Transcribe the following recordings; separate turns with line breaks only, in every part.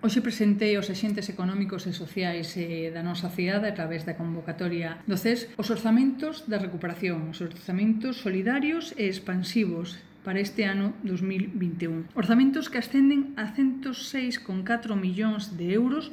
Hoxe presentei aos axentes económicos e sociais da nosa cidade a través da convocatoria do CES os orzamentos da recuperación, os orzamentos solidarios e expansivos para este ano 2021. Orzamentos que ascenden a 106,4 millóns de euros,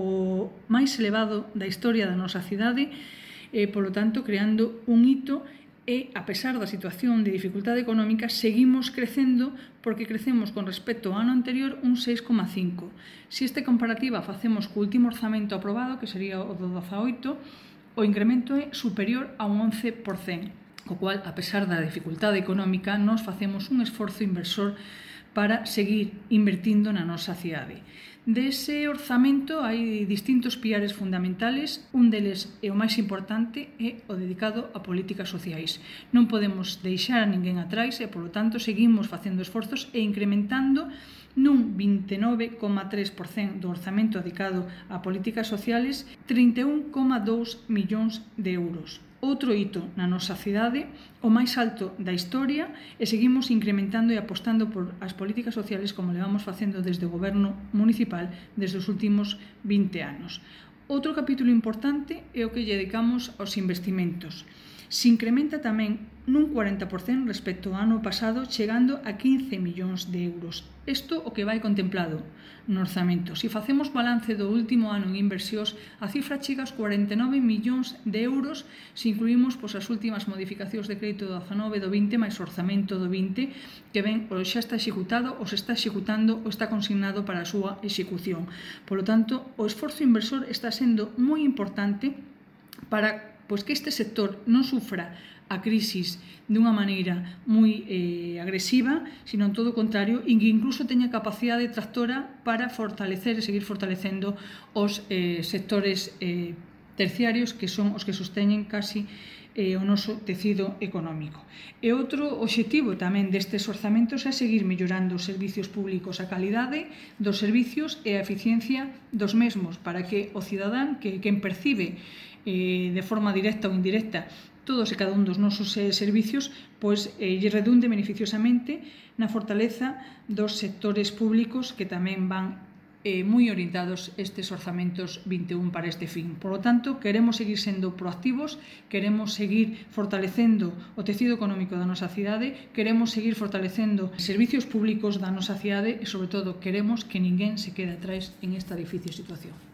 o máis elevado da historia da nosa cidade, e, polo tanto, creando un hito. E, a pesar da situación de dificultade económica, seguimos crecendo porque crecemos con respecto ao ano anterior un 6,5. Se esta comparativa facemos co último orzamento aprobado, que sería o do 18, o incremento é superior a un 11%, co cual, a pesar da dificultade económica, nos facemos un esforzo inversor para seguir invertindo na nosa cidade. Dese orzamento hai distintos piares fundamentales, un deles e o máis importante é o dedicado a políticas sociais. Non podemos deixar a ninguén atrás e, polo tanto, seguimos facendo esforzos e incrementando nun 29,3% do orzamento dedicado a políticas sociales 31,2 millóns de euros. Outro hito na nosa cidade, o máis alto da historia, e seguimos incrementando e apostando por as políticas sociales como levamos facendo desde o goberno municipal desde os últimos 20 anos. Outro capítulo importante é o que lle dedicamos aos investimentos. Se incrementa tamén nun 40% respecto ao ano pasado, chegando a 15 millóns de euros. Isto o que vai contemplado no orzamento. Se facemos balance do último ano en inversións, a cifra chega aos 49 millóns de euros se incluímos as últimas modificacións de crédito do 19 do 20 máis o orzamento do 20, que ben ou xa está executado ou se está executando ou está consignado para a súa execución. Polo tanto, o esforzo inversor está sendo moi importante para que este sector non sufra a crisis dunha maneira moi agresiva, sino todo o contrario, e que incluso teña capacidade tractora para fortalecer e seguir fortalecendo os sectores terciarios, que son os que sosteñen casi o noso tecido económico. E outro obxectivo tamén destes orzamentos é seguir mellorando os servicios públicos, a calidade dos servicios e a eficiencia dos mesmos, para que o cidadán, que quen percibe de forma directa ou indirecta todos e cada un dos nosos servicios, lle redunde beneficiosamente na fortaleza dos sectores públicos, que tamén van moi orientados estes orzamentos 21 para este fin. Por lo tanto, queremos seguir sendo proactivos, queremos seguir fortalecendo o tecido económico da nosa cidade, queremos seguir fortalecendo os servicios públicos da nosa cidade e, sobre todo, queremos que ninguén se quede atrás en esta difícil situación.